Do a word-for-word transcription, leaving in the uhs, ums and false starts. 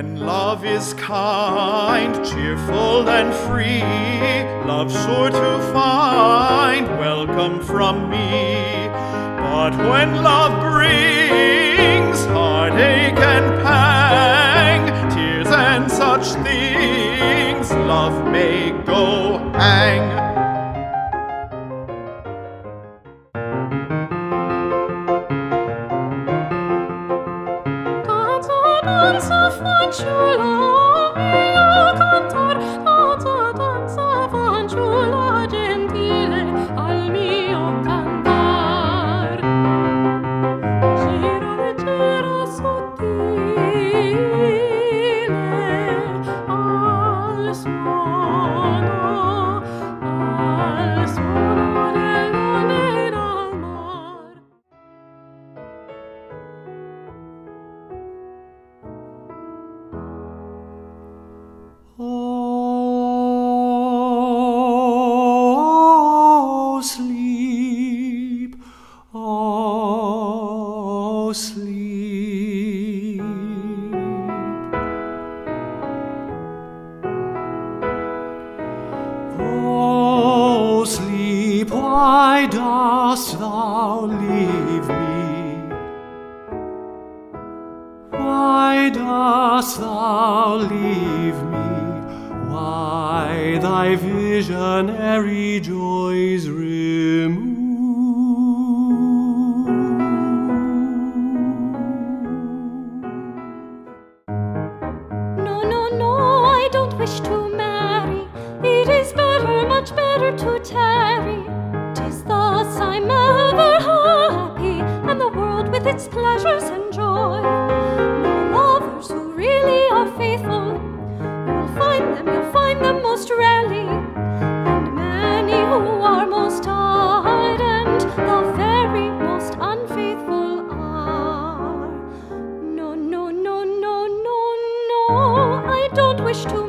When love is kind, cheerful and free, love sure to find welcome from me. But when love brings heartache and pang, tears and such things, love may go hang. Danza, fanciulla, io cantar, danza, danza, fanciulla gentile, al mio cantar. Gira, leggera, sottile, al suono, al suono dell'onde dal mar. Oh, sleep, oh, sleep. Oh, sleep, why dost thou leave me? Why dost thou leave me? Why thy visionary joys remove? No, no, no, I don't wish to marry. It is better, much better to tarry. 'Tis thus I'm ever happy, and the world with its pleasures enjoy. No lovers who really are faithful, you'll find them, you'll find them most rarely. And many who are most ardent, the very most unfaithful are. No, no, no, no, no, no, I don't wish to